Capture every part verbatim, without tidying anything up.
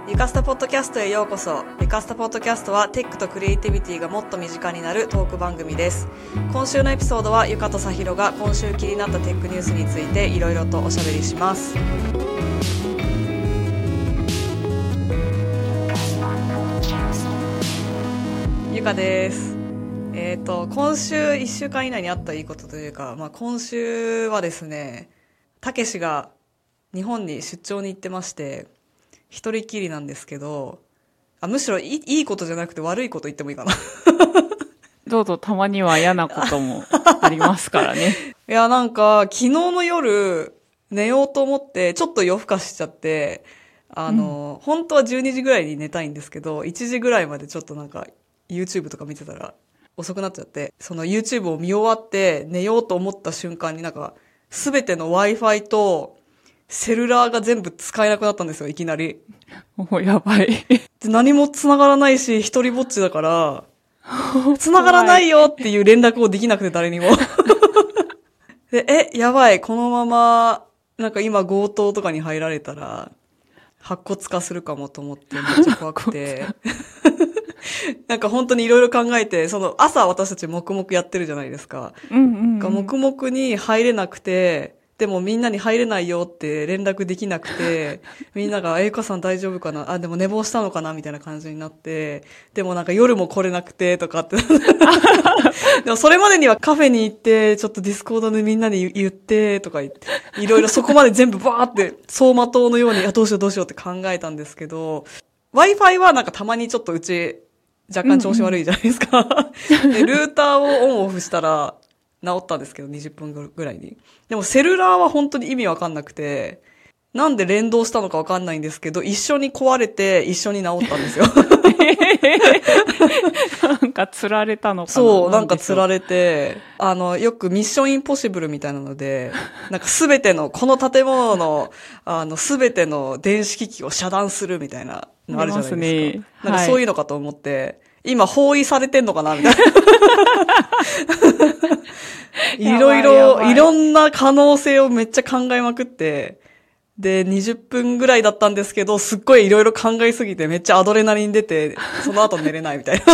ゆかすたポッドキャストへようこそ。ゆかすたポッドキャストはテックとクリエイティビティがもっと身近になるトーク番組です。今週のエピソードはゆかとさひろが今週気になったテックニュースについていろいろとおしゃべりします。ゆかです。えっと今週いっしゅうかん以内にあったいいことというか、まあ、今週はですね、たけしが日本に出張に行ってまして、一人きりなんですけど、あむしろいい、いいことじゃなくて悪いこと言ってもいいかなどうぞ、たまには嫌なこともありますからねいやなんか昨日の夜寝ようと思ってちょっと夜更かしちゃって、あの、うん、本当はじゅうにじぐらいに寝たいんですけど、いちじぐらいまでちょっとなんか YouTube とか見てたら遅くなっちゃって、その YouTube を見終わって寝ようと思った瞬間になんか全ての Wi-Fi とセルラーが全部使えなくなったんですよ、いきなり。 もうやばい。 で何も繋がらないし、一人ぼっちだから、繋がらないよっていう連絡をできなくて誰にも。で、え、やばい、このまま、なんか今強盗とかに入られたら、白骨化するかもと思ってめっちゃ怖くて。なんか本当にいろいろ考えて、その朝私たち黙々やってるじゃないですか。 うんうんうん、 黙々に入れなくて、でもみんなに入れないよって連絡できなくて、みんなが、えゆかさん大丈夫かな、あ、でも寝坊したのかなみたいな感じになって、でもなんか夜も来れなくてとかって。でもそれまでにはカフェに行って、ちょっとディスコードでみんなに言ってとか言って、いろいろそこまで全部バーって走馬灯のように、あ、どうしようどうしようって考えたんですけど、Wi-Fi はなんかたまにちょっとうち若干調子悪いじゃないですか。うんうん、でルーターをオンオフしたら、治ったんですけどにじゅっぷんぐらいに。でもセルラーは本当に意味わかんなくて、なんで連動したのかわかんないんですけど、一緒に壊れて一緒に治ったんですよ。 なんか釣られたのかな。 そう、なんか釣られて、あの、よくミッションインポッシブルみたいなので、なんかすべての、この建物の、あの、すべての電子機器を遮断するみたいなのあるじゃないですか。ね、なんかそういうのかと思って、はい、今包囲されてんのかなみたいな。いろいろ、いろんな可能性をめっちゃ考えまくって、で、にじゅっぷんぐらいだったんですけど、すっごいいろいろ考えすぎてめっちゃアドレナリン出て、その後寝れないみたいな。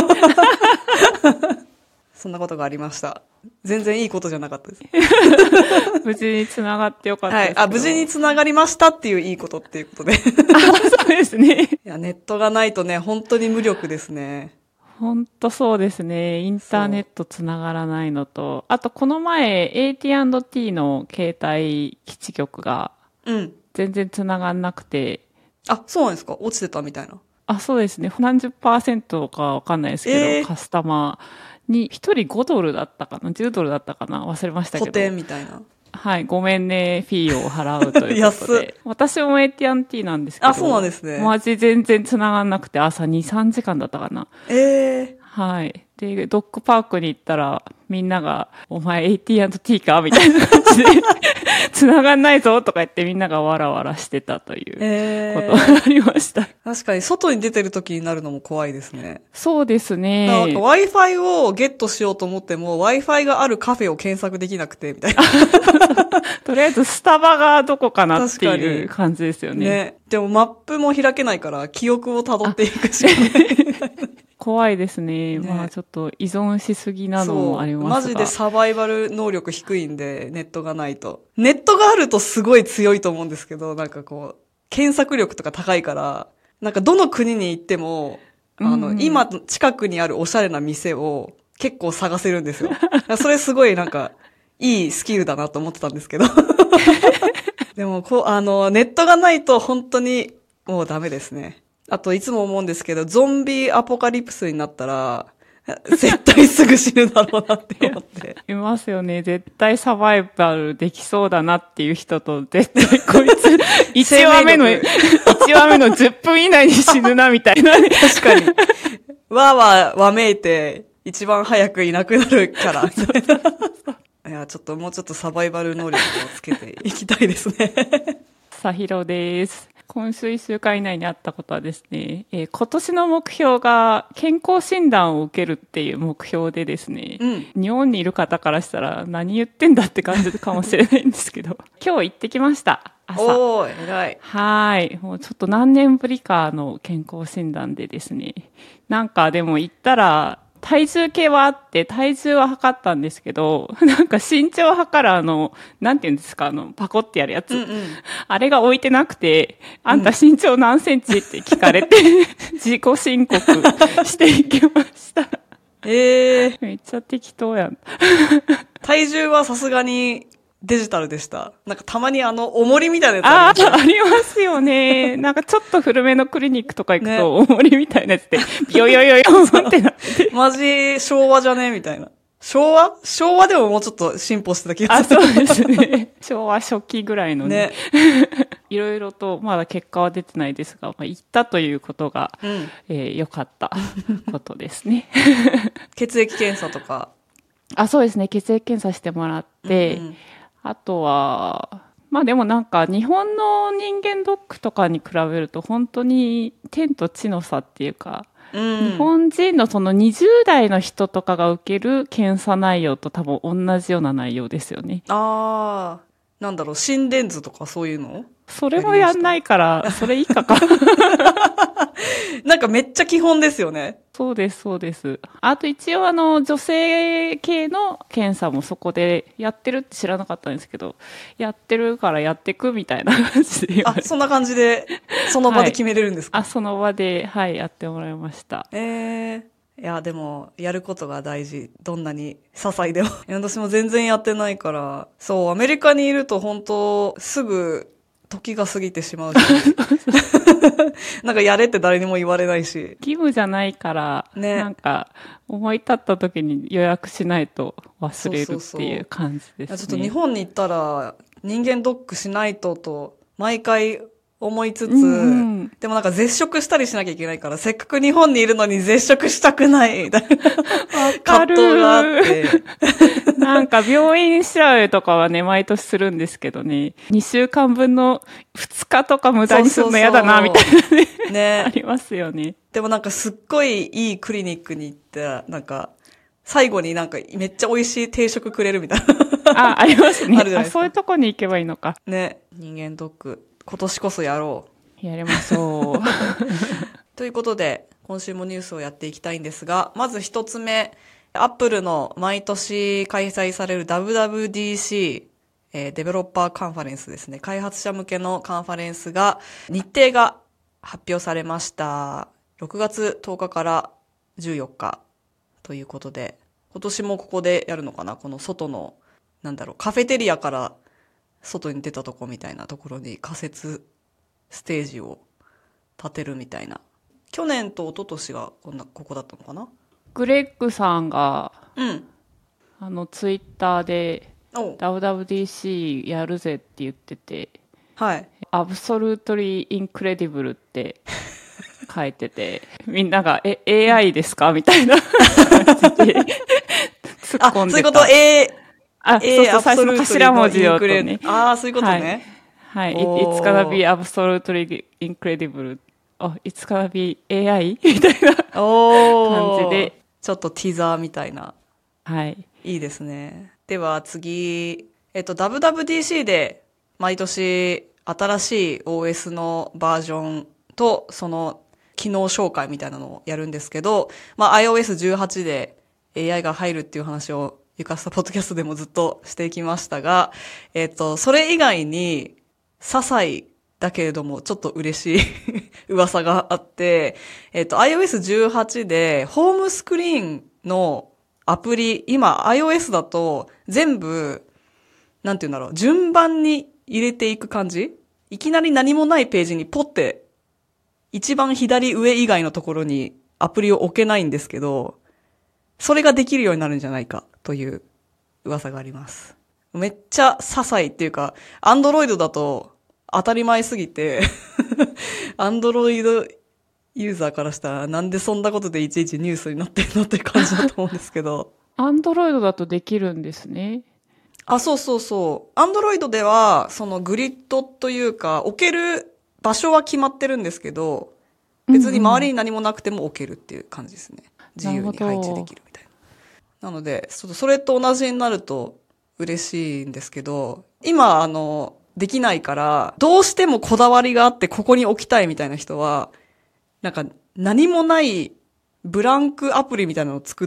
そんなことがありました。全然いいことじゃなかったです。 無事に繋がってよかったです。 はい。あ、無事に繋がりましたっていういいことっていうことで。 あ、そうですね。 いや、ネットがないとね、本当に無力ですね。 ほんとそうですね。インターネットつながらないのと、あとこの前 エーティーアンドティー の携帯基地局が全然つながんなくて、 うん、あ、そうなんですか？落ちてたみたいな。 あ、そうですね。何十パーセントかわかんないですけど、えー、カスタマーに一人ごドルだったかな、じゅうドルだったかな、忘れましたけど。 補填みたいな。 はい、ごめんね、フィーを払うということで。私も エーティーアンドティー なんですけど。 あ、そうなんですね。 マジ全然繋がんなくて、朝に、さんじかんだったかな。 ええー。 はい。で、ドッグパークに行ったら、みんなが、お前 エーティーアンドティー かみたいな感じで、繋がんないぞとか言ってみんながわらわらしてたということがありました。 えー、確かに、外に出てる時になるのも怖いですね。 そうですね。 なんか Wi-Fi をゲットしようと思っても、Wi-Fi があるカフェを検索できなくて、みたいな。 とりあえず、スタバがどこかなっていう感じですよね。 ね。でもマップも開けないから、記憶を辿っていくしかない。 怖いですね。ね、まあちょっと依存しすぎなのもありますが。 マジでサバイバル能力低いんで、ネットがないと。ネットがあるとすごい強いと思うんですけど、なんかこう、検索力とか高いから、なんかどの国に行っても、あの、うん、今近くにあるおしゃれな店を結構探せるんですよ。それすごいなんか、いいスキルだなと思ってたんですけど。でもこう、あの、ネットがないと本当にもうダメですね。あといつも思うんですけど、ゾンビアポカリプスになったら、絶対すぐ死ぬだろうなって思って。 いますよね。絶対サバイバルできそうだなっていう人と、絶対こいつ、いちわめの、いちわめのじゅっぷん以内に死ぬなみたいな。 確かに。わーわーわめいて、一番早くいなくなるから。いや、ちょっともうちょっとサバイバル能力をつけていきたいですね。 さひろです。 今週いっしゅうかん以内にあったことはですね、えー、今年の目標が健康診断を受けるっていう目標でですね、うん、日本にいる方からしたら何言ってんだって感じかもしれないんですけど、今日行ってきました。朝。 おー、偉い。 はい。もうちょっと何年ぶりかの健康診断でですね、なんかでも行ったら、体重計はあって、体重は測ったんですけど、なんか身長を測るあの、なんていうんですか、あの、パコってやるやつ。うんうん、あれが置いてなくて、あんた身長何センチって聞かれて、うん、自己申告していきました。 ええー。 めっちゃ適当やん。 体重はさすがに、デジタルでした。なんかたまにあの、重りみたいなやつあります、ね、ああ、ありますよね。なんかちょっと古めのクリニックとか行くと、重りみたいなやつで、ビヨヨヨヨンってなって。 マジ昭和じゃねみたいな。昭和昭和でももうちょっと進歩してた気がする。あ、そうですね。昭和初期ぐらいのね。ねいろいろと、まだ結果は出てないですが、まあ、行ったということが、うんえー、良かったことですね。 血液検査とか。 あ、そうですね。血液検査してもらって、うんうんあとは、まあでもなんか日本の人間ドックとかに比べると本当に天と地の差っていうか、うん、日本人のそのにじゅう代の人とかが受ける検査内容と多分同じような内容ですよね。 ああ、なんだろう、心電図とかそういうの？ それもやんないから、それ以下か。 なんかめっちゃ基本ですよね。 そうです、そうです。あと一応あの、女性系の検査もそこでやってるって知らなかったんですけど、やってるからやってくみたいな感じで。 あ、そんな感じで、その場で決めれるんですか？ はい、あ、その場で、はい、やってもらいました。 えー。いや、でも、やることが大事。どんなに、些細でも。私も全然やってないから。そう、アメリカにいると本当すぐ、時が過ぎてしまうし。なんかやれって誰にも言われないし。 義務じゃないから、ね、なんか思い立った時に予約しないと忘れるっていう感じですね。そうそうそう。 ちょっと日本に行ったら人間ドックしないとと毎回思いつつ、うんうん、でもなんか絶食したりしなきゃいけないから、せっかく日本にいるのに絶食したくないみたいな葛藤があって。 なんか病院調べとかはね、毎年するんですけどね、にしゅうかんぶんのふつかとか無駄にするの嫌だな、みたいなね。ね。ありますよね。 でもなんかすっごいいいクリニックに行ったら、なんか、最後になんかめっちゃ美味しい定食くれるみたいな。 あ、ありますね。あるじゃないですか。あ、そういうとこに行けばいいのか。 ね。人間ドック。今年こそやろう。やりましょう。 ということで、今週もニュースをやっていきたいんですが、まず一つ目、アップルの毎年開催される ダブリューダブリューディーシー、えー、デベロッパーカンファレンスですね。開発者向けのカンファレンスが、日程が発表されました。ろくがつとおかからじゅうよっかということで、今年もここでやるのかな？この外の、なんだろう、カフェテリアから外に出たとこみたいなところに仮設ステージを立てるみたいな。去年と一昨年がこんな、ここだったのかな？ グレッグさんが、 うん、 あのツイッターで ダブリューダブリューディーシー やるぜって言ってて、 はい。 アブソルートリーインクレディブルって書いてて、みんなが、え、エーアイ ですかみたいな感じで突っ込んでた。 あ、そういうこと、A、 あ、そうそう、最初の頭文字をとね。 ああ、そういうことね。 はい。はい、It's gonna be absolutely incredible. Oh, it's gonna be エーアイ? みたいな感じで。 ちょっとティザーみたいな。 はい。 いいですね。では次、えっと、ダブリューダブリューディーシー で毎年新しい オーエス のバージョンとその機能紹介みたいなのをやるんですけど、まあ アイオーエスじゅうはち で エーアイ が入るっていう話をゆかすたポッドキャストでもずっとしてきましたが、えっと、それ以外に、些細だけれどもちょっと嬉しい噂があって、えっと、アイオーエスじゅうはち でホームスクリーンのアプリ、今 iOS だと全部、なんていうんだろう、順番に入れていく感じ？いきなり何もないページにポッて、一番左上以外のところにアプリを置けないんですけど、それができるようになるんじゃないかという噂があります。めっちゃ些細っていうか、アンドロイドだと当たり前すぎて、アンドロイドユーザーからしたらなんでそんなことでいちいちニュースになってるのって感じだと思うんですけど。 アンドロイドだとできるんですね。 あ、そうそうそう。アンドロイドでは、そのグリッドというか、置ける場所は決まってるんですけど、別に周りに何もなくても置けるっていう感じですね。自由に配置できるみたいな。なので、それと同じになると嬉しいんですけど、今、あの、できないから、どうしてもこだわりがあってここに置きたいみたいな人は、なんか何もないブランクアプリみたいなのを作って、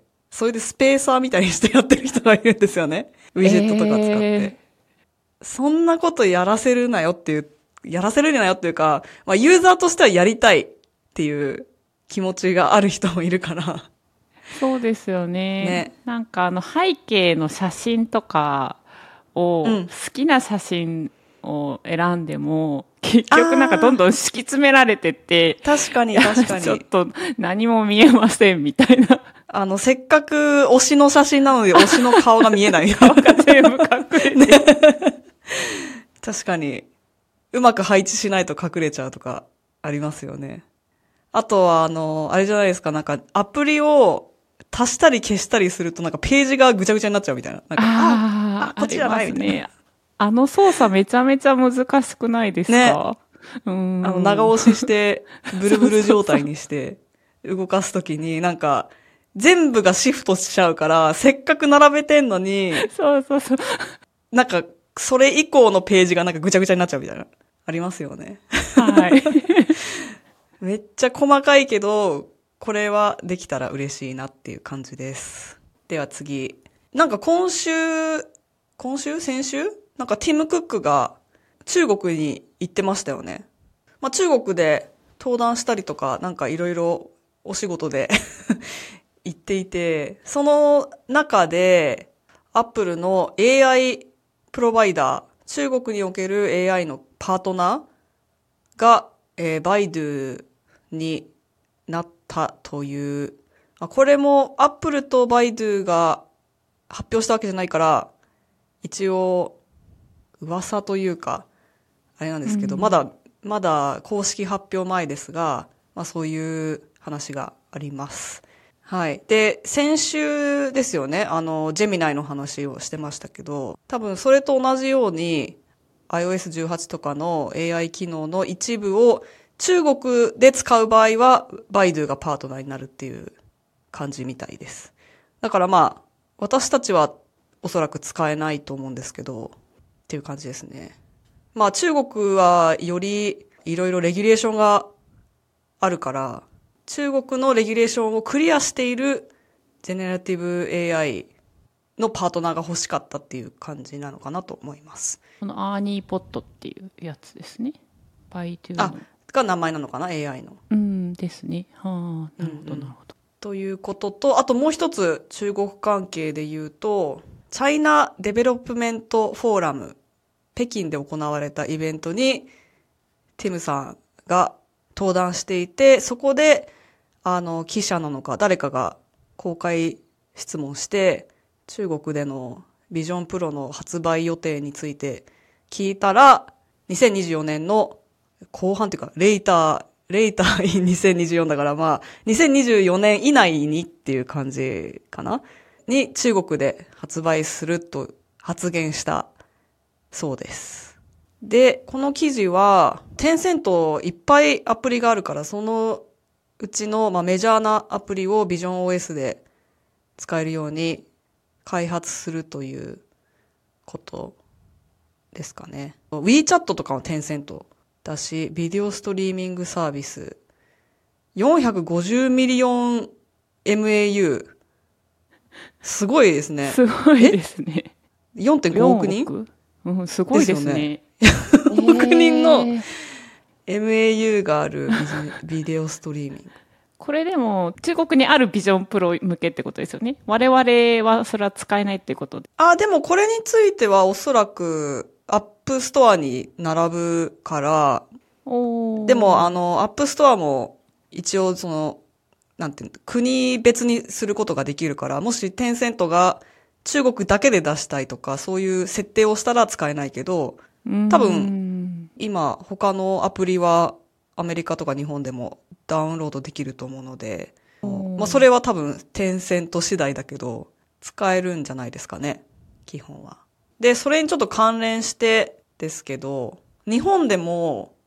それでスペーサーみたいにしてやってる人がいるんですよね。ウィジェットとか使って。えー、そんなことやらせるなよっていう、やらせるなよっていうか、まあユーザーとしてはやりたいっていう気持ちがある人もいるから。 そうですよね。ね、なんかあの背景の写真とかを、うん、好きな写真を選んでも、結局なんかどんどん敷き詰められてって、 確かに確かに。 ちょっと何も見えませんみたいな。 あの、せっかく推しの写真なのに推しの顔が見えない。 顔が全部隠れて、ね。 確かに。うまく配置しないと隠れちゃうとかありますよね。あとはあの、あれじゃないですか、なんかアプリを足したり消したりするとなんかページがぐちゃぐちゃになっちゃうみたいな。なんかああ、こっちじゃないみたいな。ね、あの操作めちゃめちゃ難しくないですか？ね。 うん。あの、長押しして、ブルブル状態にして、動かすときになんか、全部がシフトしちゃうから、せっかく並べてんのに、 そうそうそう。 なんか、それ以降のページがなんかぐちゃぐちゃになっちゃうみたいな。ありますよね。 はい。 めっちゃ細かいけど、これはできたら嬉しいなっていう感じです。では次。なんか今週、今週先週なんかティム・クックが中国に行ってましたよね。まあ中国で登壇したりとか、なんかいろいろお仕事で行っていて、その中で、アップルの エーアイ プロバイダー、中国における エーアイ のパートナーが、えー、バイドゥになったという、これもアップルとバイドゥが発表したわけじゃないから、一応、噂というか、あれなんですけど、うん、まだ、まだ公式発表前ですが、まあそういう話があります。はい。で、先週ですよね、あの、ジェミナイの話をしてましたけど、多分それと同じように、アイオーエスじゅうはち とかの エーアイ 機能の一部を中国で使う場合は、バイドゥがパートナーになるっていう感じみたいです。だからまあ、私たちはおそらく使えないと思うんですけど、っていう感じですね。まあ中国はよりいろいろレギュレーションがあるから、中国のレギュレーションをクリアしているジェネラティブ エーアイ のパートナーが欲しかったっていう感じなのかなと思います。 このアーニーポットっていうやつですね。バイドゥの。あ、が名前なのかな エーアイ の。 うんですね。はあ、なるほどなるほど。 ということと、あともう一つ中国関係で言うと、チャイナデベロップメントフォーラム、北京で行われたイベントに、ティムさんが登壇していて、そこで、あの、記者なのか誰かが公開質問して、中国でのビジョンプロの発売予定について聞いたら、にせんにじゅうよねんの後半っていうか、レイター、レイター in にせんにじゅうよんだからまあ、にせんにじゅうよねん以内にっていう感じかなに中国で発売すると発言したそうです。で、この記事は、テンセントいっぱいアプリがあるから、そのうちの、まあ、メジャーなアプリを ビジョンオーエス で使えるように開発するということですかね。WeChat とかもテンセントだし、ビデオストリーミングサービス、よんひゃくごじゅうミリオン エムエーユー。すごいですね。 すごいですね。 よんてんごおくにん？ うん、すごいですね。 よんおくにんの エムエーユー があるビデオストリーミング。 これでも中国にあるビジョンプロ向けってことですよね。我々はそれは使えないってことで。 あ、でもこれについてはおそらくアップストアに並ぶから、 おでもあのアップストアも一応その、なんていうの、国別にすることができるから、もしテンセントが中国だけで出したいとか、そういう設定をしたら使えないけど、多分、今、他のアプリはアメリカとか日本でもダウンロードできると思うので、まあそれは多分、テンセント次第だけど、使えるんじゃないですかね、基本は。で、それにちょっと関連してですけど、日本でも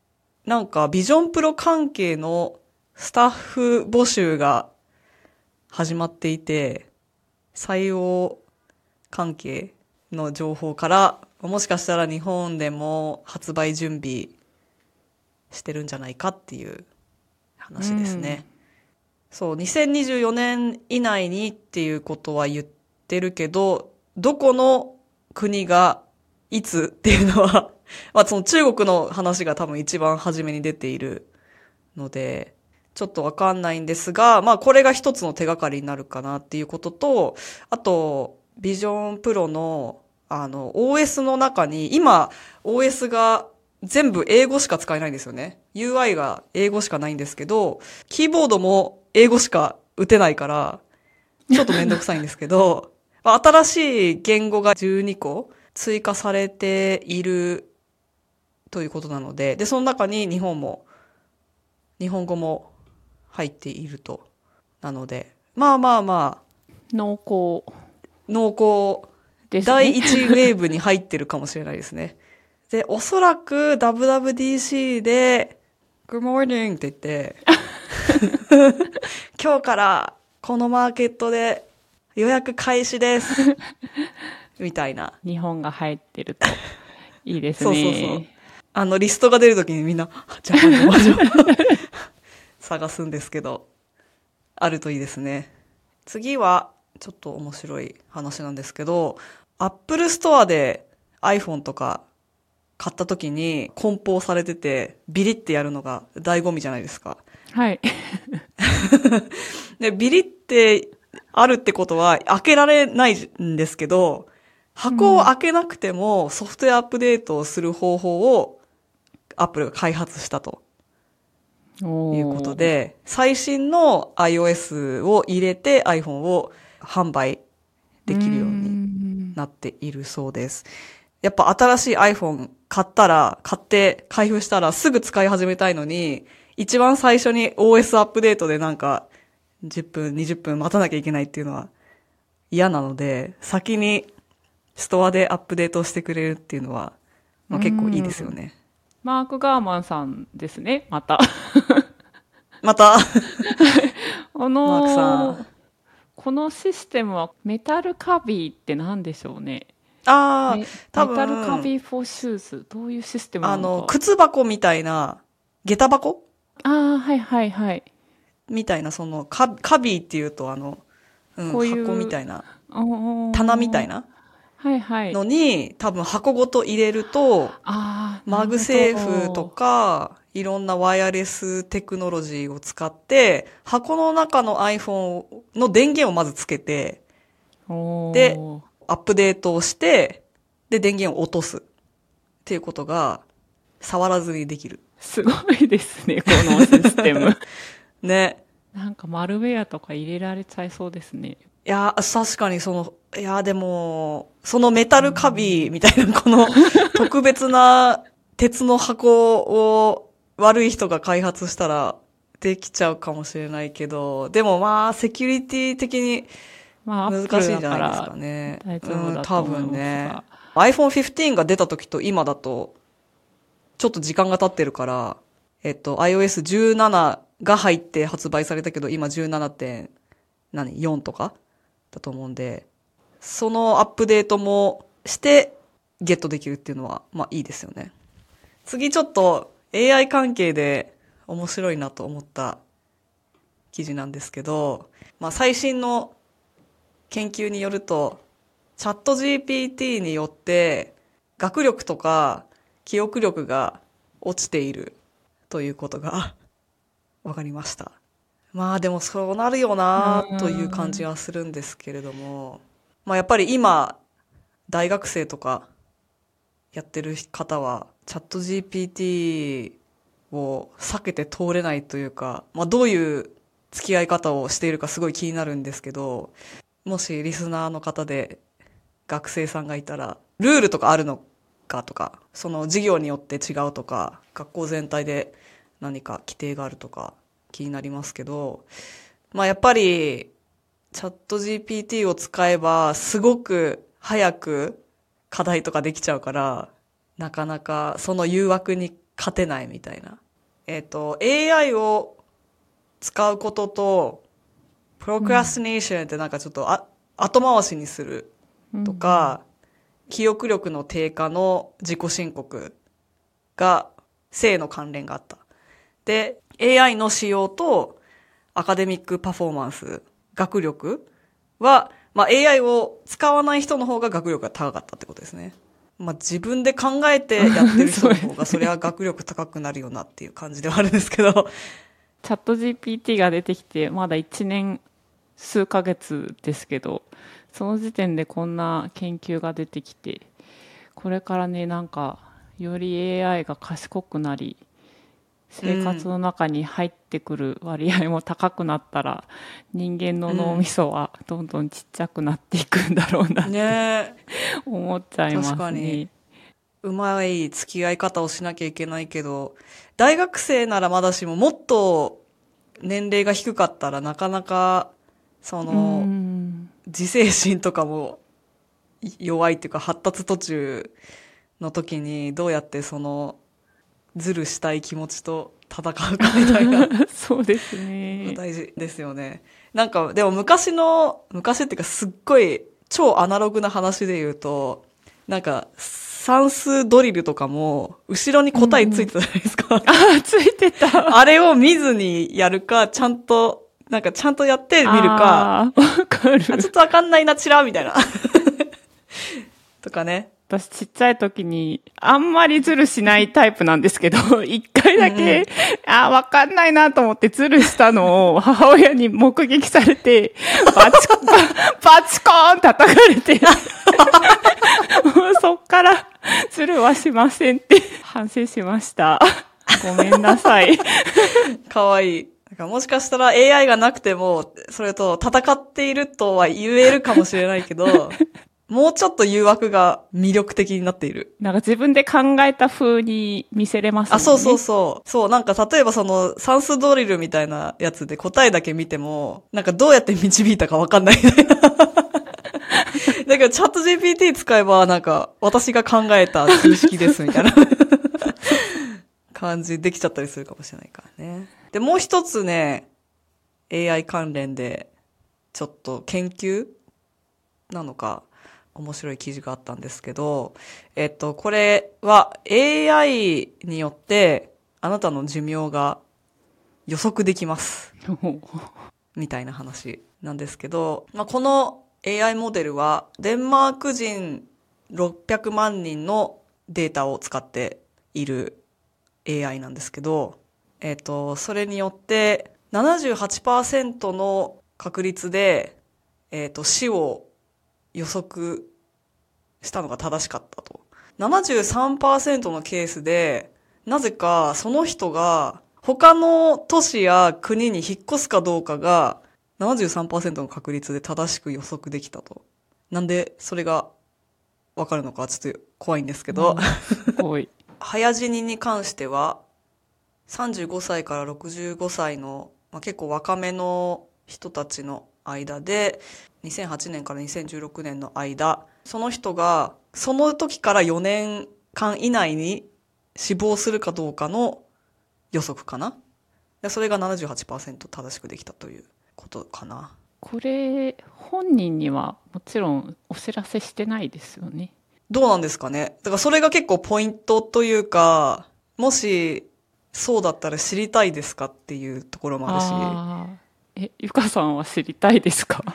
なんかビジョンプロ関係のスタッフ募集が始まっていて、採用関係の情報から、もしかしたら日本でも発売準備してるんじゃないかっていう話ですね。うん、そう、にせんにじゅうよねん以内にっていうことは言ってるけど、どこの国がいつっていうのは、まあその中国の話が多分一番初めに出ているので、ちょっとわかんないんですが、まあこれが一つの手がかりになるかなっていうことと、あと、ビジョンプロのあの オーエス の中に、今 オーエス が全部英語しか使えないんですよね。ユーアイ が英語しかないんですけど、キーボードも英語しか打てないから、ちょっとめんどくさいんですけど、新しい言語がじゅうにこ追加されているということなので、で、その中に日本も、日本語も入っていると。なので、まあまあまあ。 濃厚。 濃厚。ですね。だいいちウェーブに入ってるかもしれないですね。で、おそらく ダブリューダブリューディーシー で、Good morning って言って、今日からこのマーケットで予約開始です。みたいな。 日本が入ってるといいですね。そうそうそう。 あの、リストが出るときにみんな、ジャパンの魔女探すんですけど、あるといいですね。次は、ちょっと面白い話なんですけど、Apple Store で iPhone とか買ったときに梱包されてて、ビリってやるのが醍醐味じゃないですか。 はい。 で、ビリってあるってことは開けられないんですけど、箱を開けなくてもソフトウェアアップデートをする方法を Apple が開発したということで、最新の iOS を入れて iPhone を販売できるようになっているそうです。やっぱ新しい iPhone 買ったら、買って開封したらすぐ使い始めたいのに、一番最初に オーエス アップデートでなんかじゅっぷん、にじゅっぷん待たなきゃいけないっていうのは嫌なので、先にストアでアップデートしてくれるっていうのは、まあ、結構いいですよね。 マーク・ガーマンさんですね、また。 また。 あのー、 マークさん。 このシステムはメタルカビーって何でしょうね。 ああ、多分。 メタルカビーフォーシューズ。どういうシステムなのか。 あの、靴箱みたいな、下駄箱？ ああ、はいはいはい。 みたいな、その、カカビーっていうと、あの、うん、こういう箱みたいな、棚みたいな。 はいはい。 のに、多分箱ごと入れると、 あマグセーフとか、いろんなワイヤレステクノロジーを使って、箱の中の iPhone の電源をまずつけて、で、アップデートをして、で、電源を落とす。っていうことが、触らずにできる。 すごいですね、このシステム。 ね。 なんかマルウェアとか入れられちゃいそうですね。 いや、確かにその、いや、でも、そのメタルカビみたいな、この特別な鉄の箱を悪い人が開発したらできちゃうかもしれないけど、でもまあ、セキュリティ的に難しいんじゃないですかね。 大丈夫だと思いますが、うん、多分ね。 アイフォンフィフティーン が出た時と今だと、ちょっと時間が経ってるから、えっと、アイオーエスじゅうなな が入って発売されたけど、今 じゅうななてんよん とかだと思うんで、そのアップデートもしてゲットできるっていうのは、まあいいですよね。次ちょっと エーアイ 関係で面白いなと思った記事なんですけど、まあ最新の研究によると、チャット ジーピーティー によって学力とか記憶力が落ちているということがわかりました。まあでもそうなるよなという感じはするんですけれども、まあやっぱり今大学生とかやってる方はチャット ジーピーティー を避けて通れないというか、まあどういう付き合い方をしているかすごい気になるんですけど、もしリスナーの方で学生さんがいたら、ルールとかあるのかとか、その授業によって違うとか、学校全体で何か規定があるとか気になりますけど、まあやっぱりチャット ジーピーティー を使えばすごく早く課題とかできちゃうから、なかなかその誘惑に勝てないみたいなえっと、エーアイ を使うことと、プロクラスティネーションってなんかちょっとあ、後回しにするとか、うん、記憶力の低下の自己申告が、正の関連があった。で、エーアイ の使用とアカデミックパフォーマンス、学力は、まあ エーアイ を使わない人の方が学力が高かったってことですね。まあ自分で考えてやってる人の方がそれは学力高くなるよなっていう感じではあるんですけど。 チャット ジーピーティー が出てきてまだいちねん数ヶ月ですけど、その時点でこんな研究が出てきて、これからね、なんかより エーアイ が賢くなり、生活の中に入ってくる割合も高くなったら、うん、人間の脳みそはどんどんちっちゃくなっていくんだろうなって、ね、思っちゃいますね。確かに。 うまい付き合い方をしなきゃいけないけど、大学生ならまだしももっと年齢が低かったらなかなか、その、自制心とかも弱いっていうか発達途中の時にどうやってその、ズルしたい気持ちと戦うかみたいな。 そうですね。 大事ですよね。なんか、でも昔の、昔っていうかすっごい超アナログな話で言うと、なんか、算数ドリルとかも、後ろに答えついてたじゃないですか。うん、 あ、ついてた。 あれを見ずにやるか、ちゃんと、なんかちゃんとやってみるか。 わかる。 ちょっとわかんないな、チラみたいな。とかね。 私ちっちゃい時にあんまりズルしないタイプなんですけど、一回だけ、うん、あ、わかんないなと思ってズルしたのを母親に目撃されて、バチコン、バチコーン叩かれて、もうそっからズルはしませんって反省しました。ごめんなさい。 かわいい。なんかもしかしたら エーアイ がなくても、それと戦っているとは言えるかもしれないけど、もうちょっと誘惑が魅力的になっている。 なんか自分で考えた風に見せれますもんね。 あ、そうそうそう。そう、なんか例えばその算数ドリルみたいなやつで答えだけ見ても、なんかどうやって導いたかわかんないみたいな。だけどチャット ジーピーティー 使えばなんか私が考えた数式ですみたいな感じできちゃったりするかもしれないからね。で、もう一つね、エーアイ 関連でちょっと研究なのか、面白い記事があったんですけど、えっと、これは エーアイ によってあなたの寿命が予測できます。みたいな話なんですけど、まあ、この エーアイ モデルはデンマーク人ろっぴゃくまんにんのデータを使っている エーアイ なんですけど、えっと、それによってななじゅうはちパーセントの確率で、えっと、死を予測したのが正しかったと。ななじゅうさんパーセント のケースで、なぜかその人が他の都市や国に引っ越すかどうかが ななじゅうさんパーセント の確率で正しく予測できたと。なんでそれがわかるのかちょっと怖いんですけど。 すごい。 早死にに関しては、さんじゅうごさいからろくじゅうごさいの、まあ、結構若めの人たちの間で、にせんはちねんからにせんじゅうろくねんの間、その人がその時からよねんかん以内に死亡するかどうかの予測かな。でそれが ななじゅうはちパーセント 正しくできたということかな。 これ本人にはもちろんお知らせしてないですよね。 どうなんですかね。だからそれが結構ポイントというか、もしそうだったら知りたいですかっていうところもあるし。 あえ、ゆかさんは知りたいですか？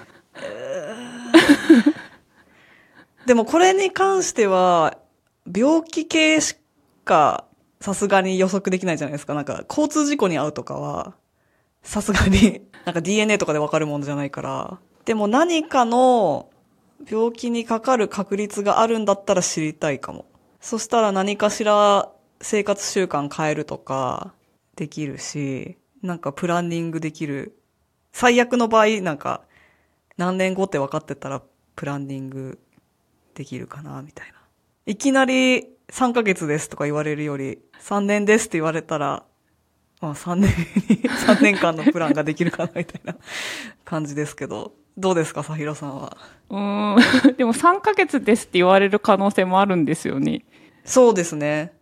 でもこれに関しては病気系しかさすがに予測できないじゃないですか。なんか交通事故に遭うとかはさすがになんか ディーエヌエー とかでわかるものじゃないから。でも何かの病気にかかる確率があるんだったら知りたいかも。そしたら何かしら生活習慣変えるとかできるし、なんかプランニングできる。最悪の場合なんか何年後って分かってたらプランニングできるかなみたいな。いきなりさんかげつですとか言われるよりさんねんですって言われたら、まあさんねんにさんねんかんのプランができるかなみたいな感じですけど、どうですかさひろさんは。 うーんでもさんかげつですって言われる可能性もあるんですよね。 そうですね。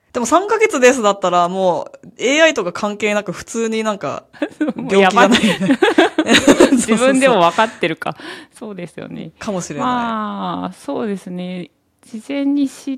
でもさんかげつですだったらもう エーアイ とか関係なく普通になんか病気じゃない自分でも分かってるか。そうですよね。 かもしれない。 まあ、そうですね。事前に知って、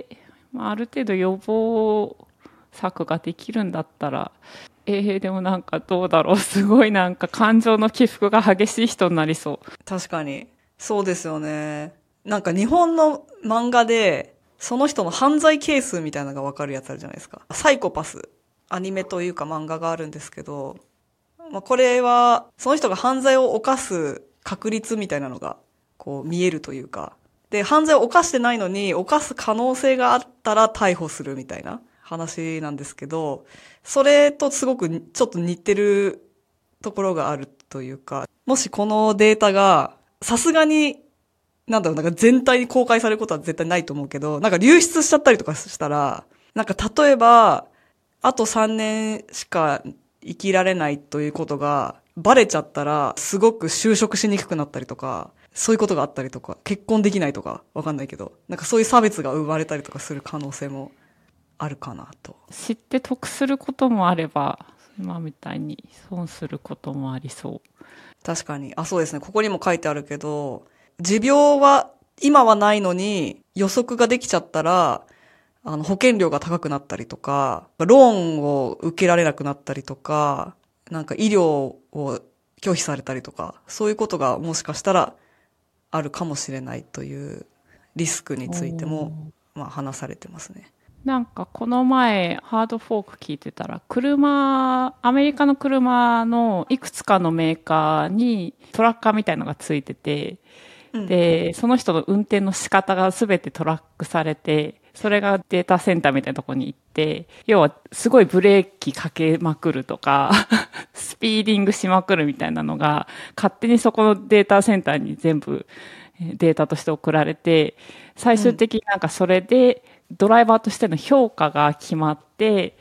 まあ、ある程度予防策ができるんだったら、えー、でもなんかどうだろう。すごいなんか感情の起伏が激しい人になりそう。 確かに。そうですよね。なんか日本の漫画で、その人の犯罪係数みたいなのがわかるやつあるじゃないですか。サイコパス。アニメというか漫画があるんですけど、まあ、これは、その人が犯罪を犯す確率みたいなのが、こう見えるというか。で、犯罪を犯してないのに、犯す可能性があったら逮捕するみたいな話なんですけど、それとすごくちょっと似てるところがあるというか、もしこのデータが、さすがに、なんだろう、なんか全体に公開されることは絶対ないと思うけど、なんか流出しちゃったりとかしたら、なんか例えば、あとさんねんしか生きられないということがバレちゃったら、すごく就職しにくくなったりとか、そういうことがあったりとか、結婚できないとか、わかんないけど、なんかそういう差別が生まれたりとかする可能性もあるかなと。 知って得することもあれば、今みたいに損することもありそう。 確かに。あ、そうですね。ここにも書いてあるけど、持病は今はないのに予測ができちゃったら、あの保険料が高くなったりとか、ローンを受けられなくなったりとか、なんか医療を拒否されたりとか、そういうことがもしかしたらあるかもしれないというリスクについても、まあ話されてますね。 なんかこの前ハードフォーク聞いてたら、車、アメリカの車のいくつかのメーカーにトラッカーみたいのがついてて、うん、で、その人の運転の仕方が全てトラックされて、それがデータセンターみたいなところに行って、要はすごいブレーキかけまくるとか、スピーディングしまくるみたいなのが、勝手にそこのデータセンターに全部データとして送られて、最終的になんかそれでドライバーとしての評価が決まって、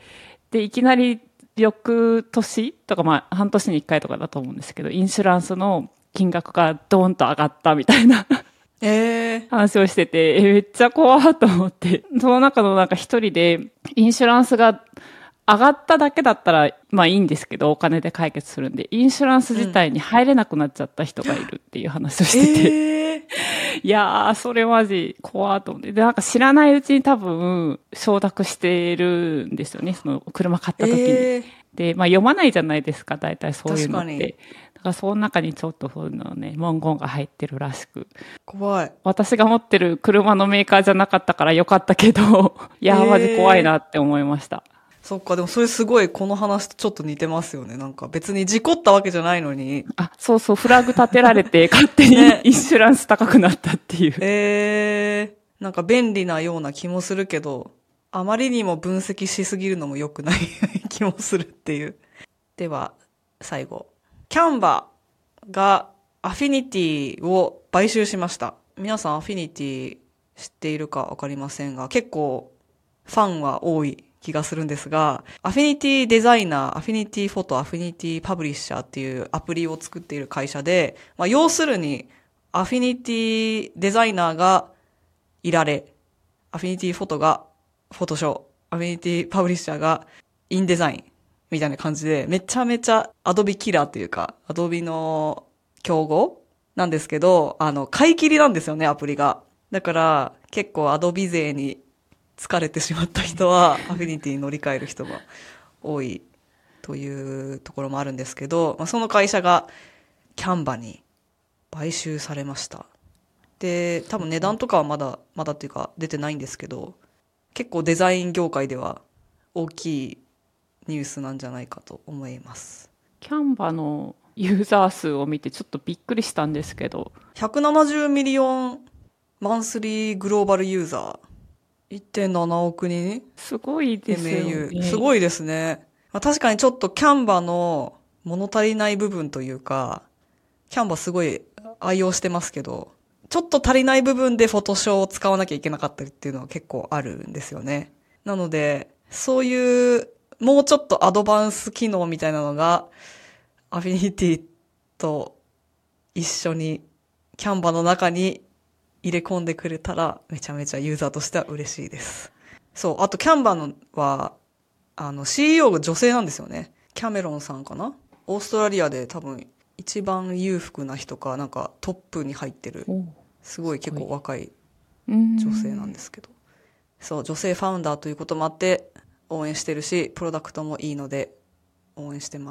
で、いきなり翌年とか、まあ半年にいっかいとかだと思うんですけど、インシュランスの金額がドーンと上がったみたいなえー、話をしてて、え、めっちゃ怖いと思って、その中のなんか一人でインシュランスが上がっただけだったらまあいいんですけど、お金で解決するんで、インシュランス自体に入れなくなっちゃった人がいるっていう話をしてて、えー、いやーそれマジ怖いと思って、でなんか知らないうちに多分承諾してるんですよね、その車買った時に、えー、でまあ読まないじゃないですか、大体そういうのって。だからその中にちょっとそういうのね、文言が入ってるらしく。 怖い。 私が持ってる車のメーカーじゃなかったからよかったけど、いやー、マジ怖いなって思いました。 そっか、でもそれすごいこの話とちょっと似てますよね。なんか別に事故ったわけじゃないのに。 あ、そうそう、フラグ立てられて勝手にインシュランス高くなったっていう。 えー、なんか便利なような気もするけど、あまりにも分析しすぎるのも良くない気もするっていう。では、最後。キャンバがアフィニティを買収しました。皆さんアフィニティ知っているかわかりませんが、結構ファンは多い気がするんですが、アフィニティデザイナー、アフィニティフォト、アフィニティパブリッシャーっていうアプリを作っている会社で、まあ、要するにアフィニティデザイナーがいられ、アフィニティフォトがフォトショー、アフィニティパブリッシャーがインデザイン、みたいな感じで、めちゃめちゃアドビキラーっていうか、アドビの競合なんですけど、あの、買い切りなんですよね、アプリが。だから、結構アドビ勢に疲れてしまった人は、アフィニティに乗り換える人が多いというところもあるんですけど、まあ、その会社がキャンバに買収されました。で、多分値段とかはまだ、まだっていうか出てないんですけど、結構デザイン業界では大きいニュースなんじゃないかと思います。 キャンバのユーザー数を見てちょっとびっくりしたんですけど、 ひゃくななじゅうミリオンマンスリーグローバルユーザー いってんななおくにん、 すごいですよね。 すごいですね。まあ、確かにちょっとキャンバの物足りない部分というか、キャンバすごい愛用してますけど、ちょっと足りない部分でフォトショーを使わなきゃいけなかったりっていうのは結構あるんですよね。なので、そういうもうちょっとアドバンス機能みたいなのがアフィニティと一緒にキャンバの中に入れ込んでくれたらめちゃめちゃユーザーとしては嬉しいです。 そう。あとキャンバのは、あの シーイーオー が女性なんですよね。キャメロンさんかな。オーストラリアで多分一番裕福な人か、なんかトップに入ってる、すごい結構若い女性なんですけど。そう、女性ファウンダーということもあって応援してるし、プロダクトもいいので応援してます。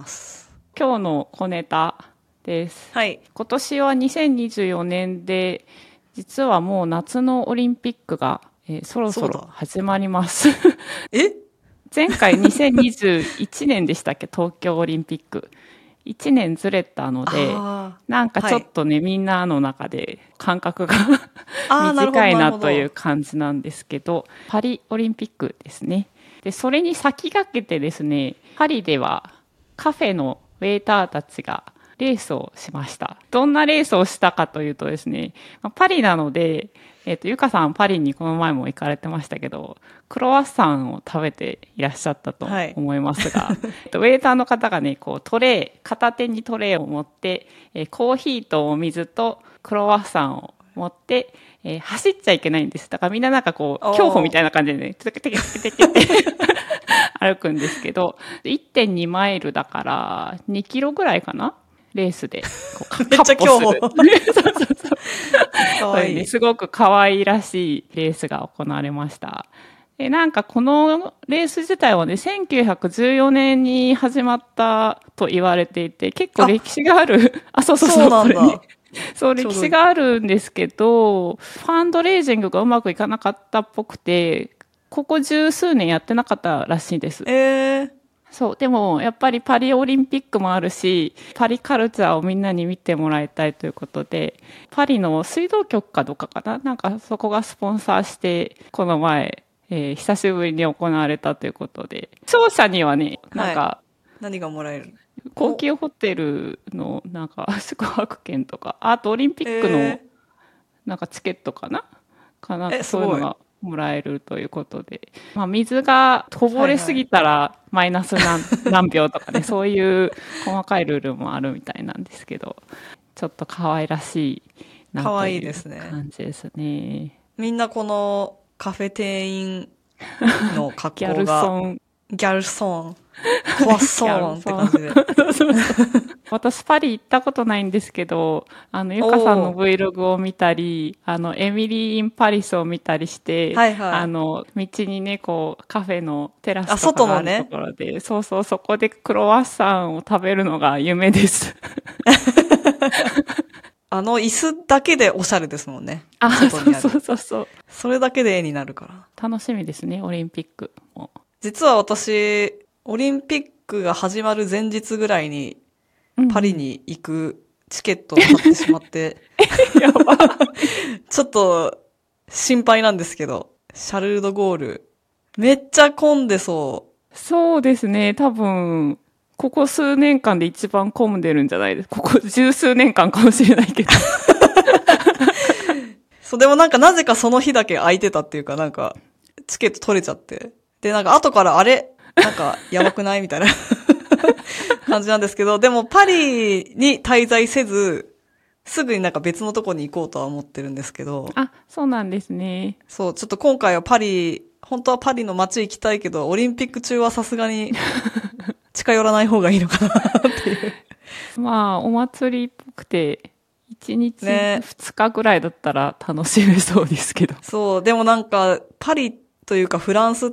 今日の小ネタです。 はい。 今年はにせんにじゅうよねんで、実はもう夏のオリンピックが、えー、そろそろ始まります。 え前回にせんにじゅういちねんでしたっけ、東京オリンピック。いちねんずれたので、なんかちょっとね、はい、みんなの中で感覚が短いなという感じなんですけど、パリオリンピックですね。で、それに先駆けてですね、パリではカフェのウェイターたちがレースをしました。どんなレースをしたかというとですね、パリなので、えっと、ゆかさんパリにこの前も行かれてましたけど、クロワッサンを食べていらっしゃったと思いますが、はい、えっと、ウェイターの方がね、こうトレー、片手にトレーを持って、えー、コーヒーとお水とクロワッサンを持って、えー、走っちゃいけないんです。だからみんななんかこう、競歩みたいな感じでね、テケテケテケテケテケ歩くんですけど、いってんにマイルだからにキロぐらいかなレースでこうめっちゃ競歩。そうそうそう。 かわいいね。すごく可愛らしいレースが行われました。で、なんかこのレース自体はね、せんきゅうひゃくじゅうよねんに始まったと言われていて、結構歴史がある。あ, あ、そうそうそう。 そうなんだ。 ね、そう、歴史があるんですけど、ファンドレイジングがうまくいかなかったっぽくて、ここ十数年やってなかったらしいです。 えー。 そう。でも、やっぱりパリオリンピックもあるし、パリカルチャーをみんなに見てもらいたいということで、パリの水道局かどうかかななんかそこがスポンサーして、この前、えー、久しぶりに行われたということで、勝者にはね、なんか、はい、 何がもらえる？ 高級ホテルの、なんか、宿泊券とか、あとオリンピックの、なんかチケットかなかなそういうのがもらえるということで。まあ、水がこぼれすぎたらマイナス 何,、はいはい、何秒とかね、そういう細かいルールもあるみたいなんですけど、ちょっと可愛らしいなという感じですね。 みんなこのカフェ店員の格好が。ギャルソン。ギャルソン。クワッソンって感じで。 私パリ行ったことないんですけど、あの、ゆかさんの Vlog を見たり、あの、エミリー・イン・パリスを見たりして、はいはい、あの、道にね、こう、カフェのテラスとかがあるところで、ね、そうそう、そこでクロワッサンを食べるのが夢です。 あの椅子だけでおしゃれですもんね。 あ、そうそうそうそう。 それだけで絵になるから。 楽しみですね、オリンピックも。 実は私、オリンピックが始まる前日ぐらいに、パリに行くチケットを買ってしまって、うん、やばちょっと心配なんですけど、シャルル・ド・ゴール、めっちゃ混んでそう。 そうですね、多分、ここ数年間で一番混んでるんじゃないですか。ここ十数年間かもしれないけど。 そう、でもなんかなぜかその日だけ空いてたっていうか、なんか、チケット取れちゃって。で、なんか後からあれなんかやばくないみたいな感じなんですけど、でもパリに滞在せず、すぐになんか別のとこに行こうとは思ってるんですけど。 あ、そうなんですね。 そう、ちょっと今回はパリ、本当はパリの街行きたいけど、オリンピック中はさすがに近寄らない方がいいのかなっていう。 まあ、お祭りっぽくて、いちにちふつかぐらいだったら楽しめそうですけど。ね、 そう、でもなんか、パリというかフランスって、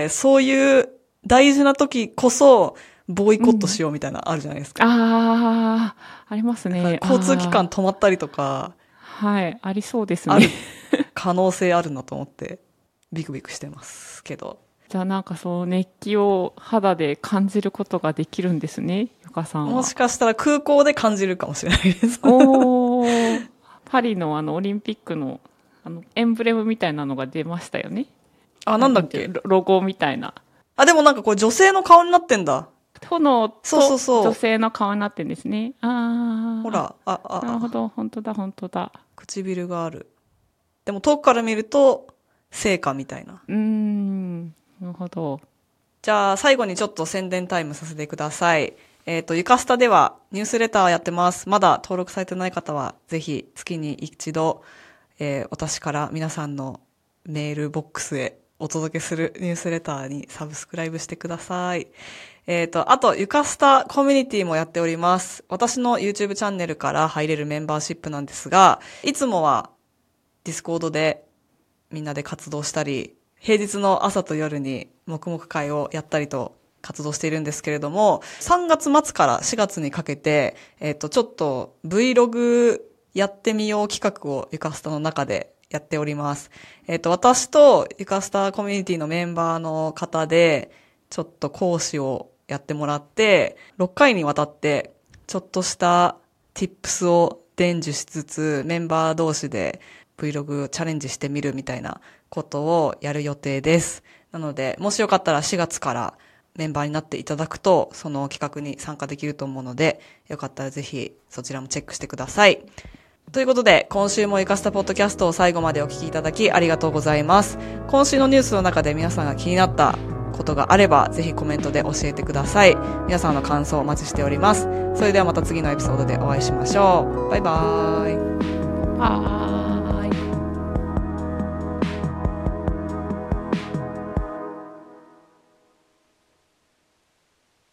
そういう大事な時こそ、ボイコットしようみたいな、あるじゃないですか。 うん、ああ、ありますね。 交通機関止まったりとか。 はい、ありそうですね。 ある可能性あるなと思って、ビクビクしてますけど。 じゃあなんかそう、熱気を肌で感じることができるんですね、ゆかさんは。 もしかしたら空港で感じるかもしれないです。 おー、パリのあの、オリンピックの、あの、エンブレムみたいなのが出ましたよね。 あ、なんだっけ？ ロゴみたいな。 あ、でもなんかこれ女性の顔になってんだ。 炎と女性の顔になってんですね。ああ。 ほら、あ、あ、 なるほど、本当だ、本当だ。 唇がある。でも遠くから見ると、聖火みたいな。 うーん、なるほど。 じゃあ、最後にちょっと宣伝タイムさせてください。えっと、ゆかスタではニュースレターやってます。まだ登録されてない方は、ぜひ月に一度、えー、私から皆さんのメールボックスへお届けするニュースレターにサブスクライブしてください。えっと、あと、ゆかスタコミュニティもやっております。私の YouTube チャンネルから入れるメンバーシップなんですが、いつもはディスコードでみんなで活動したり、平日の朝と夜に黙々会をやったりと活動しているんですけれども、さんがつ末からしがつにかけて、えっと、ちょっと Vlog やってみよう企画をゆかスタの中でやっております。えっと、私とゆかスタコミュニティのメンバーの方で、ちょっと講師をやってもらって、ろっかいにわたって、ちょっとした tips を伝授しつつ、メンバー同士で Vlog チャレンジしてみるみたいなことをやる予定です。なので、もしよかったらしがつからメンバーになっていただくと、その企画に参加できると思うので、よかったらぜひそちらもチェックしてください。ということで、今週もゆかスタポッドキャストを最後までお聞きいただきありがとうございます。今週のニュースの中で皆さんが気になったことがあれば、ぜひコメントで教えてください。皆さんの感想をお待ちしております。それではまた次のエピソードでお会いしましょう。バイバーイ。 あー